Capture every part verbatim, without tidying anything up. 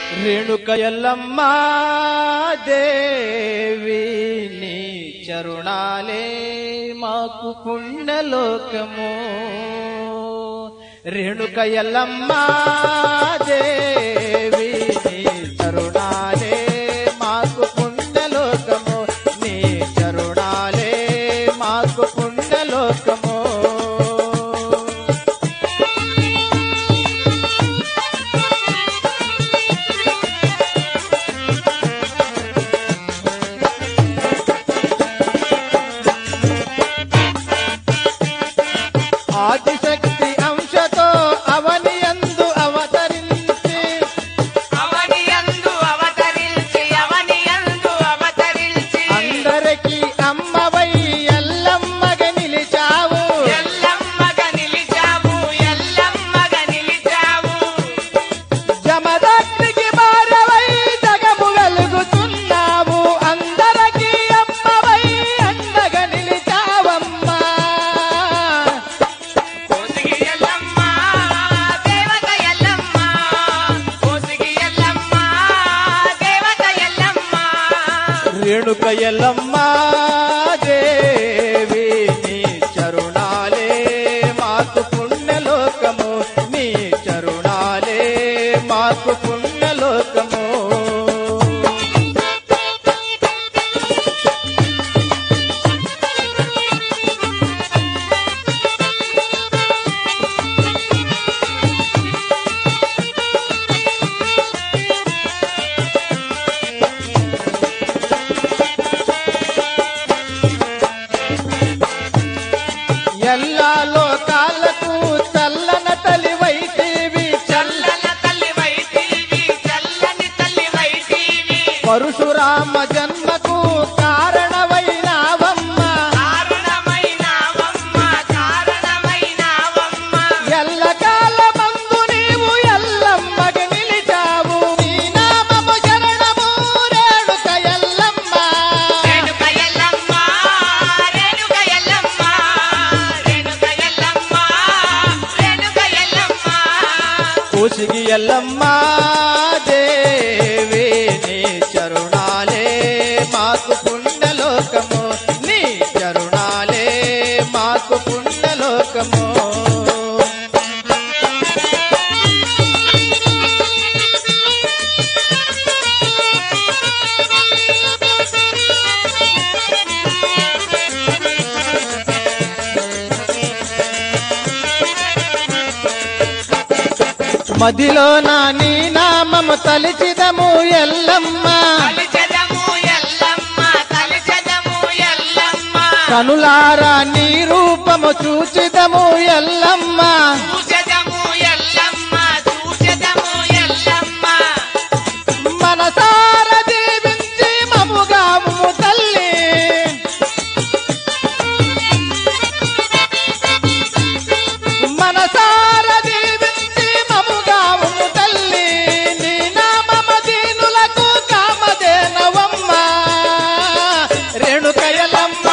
రేణుక ఎల్లమ్మ దేవి నీ చరుణాలే మాకు పుణ్యలోకము. రేణుక ఎల్లమ్మ దేవి నీ చరుణాలే మాకు పుణ్యలోకము. నీ చరుణాలే మాకు పుణ్యలోకము. ఆదిశక్తి అంశతో అవనియందు అవతరించి అవనియందు అవతరించి అవనియందు అవతరించి అందరికి అమ్మవై ఎల్లమ్మగా నిలిచావు. ఎల్లమ్మగా నిలిచావు ఎల్లమ్మగా నిలిచావు. జమదగ్నికి భార్యవై జగము వెలుగుతున్నావు. అందరికి అమ్మవై అండగా నిలిచావమ్మా. కోసిగి ఎల్లమ్మ దేవత ఎల్లమ్మ కోసిగి ఎల్లమ్మ దేవత ఎల్లమ్మ. రేణుక ఎల్లమ్మ దేవి నీ చరుణాలే మాకు పుణ్యలోకము. నీ చరుణాలే మాకు పుణ్యలోకము. ఎల్లా లోకాలకు చల్లన తలివైతివి. చల్లన తల్లివైతివి చల్లని తల్లివైతివి. పరశురామ జన్మకు కారణమైనావమ్మ. కారణమైనావమ్మ కారణమైనావమ్మ. ఎల్లకాలమందు నీవు ఎల్లమ్మగా నిలిచావు. నీ నామము శరణము రేణుక ఎల్లమ్మ. రేణుక ఎల్లమ్మ రేణుక ఎల్లమ్మ రేణుక ఎల్లమ్మ రేణుక ఎల్లమ్మ. కోసిగి ఎల్లమ్మ దేవి నీ చరుణాలే మాకు పుణ్యలోకము. నీ చరుణాలే మాకు పుణ్యలోకము. మదిలో నా నీ నామము తలిచిదము ఎల్లమ్మ. తలిచెదము ఎల్లమ్మ తలిచెదము ఎల్లమ్మ. కనులారా నీ రూపము చూచిదము ఎల్లమ్మ. చూచెదము ఎల్లమ్మ చూచెదము ఎల్లమ్మ. మనసార దీవించి మముగాము తల్లి. మనసార దీవించి మముగాము తల్లి. నీ నామమ దీనులకు కామధేనవమ్మ. రేణుక ఎల్లమ్మ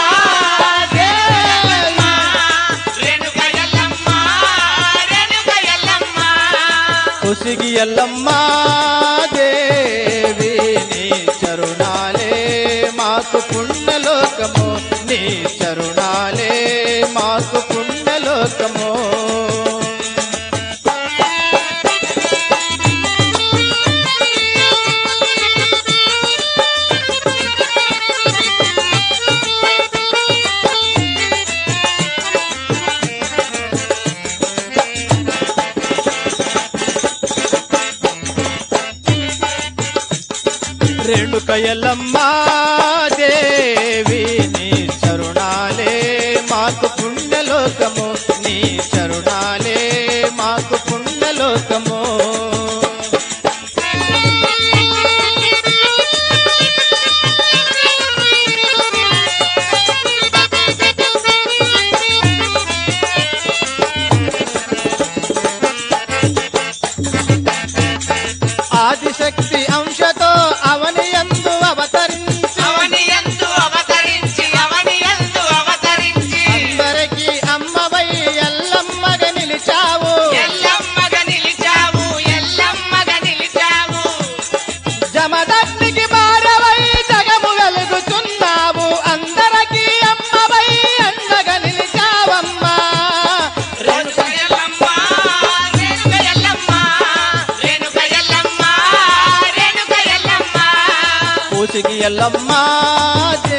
దేవి. రేణుక ఎల్లమ్మ రేణుక ఎల్లమ్మ. కుసిగి ఎల్లమ్మ దేవి నీ చరుణాలే మాకు పుణ్యలోకము. నీ చరుణాలే మాకు పుణ్యలోకము. రేణుక ఎల్లమ్మ దేవి నీ చరుణాలే మాకు పుణ్యలోకము. నీ చరుణాలే మాకు పుణ్యలోకము. ఆదిశక్తి అంశతో అవనియందు అవతరించి అవనియందు అవతరించి అవనియందు అవతరించి అందరికి అమ్మవై ఎల్లమ్మగా నిలిచావు. ఎల్లమ్మగా నిలిచావు ఎల్లమ్మగా నిలిచావు. దిగి ఎల్లమ్మ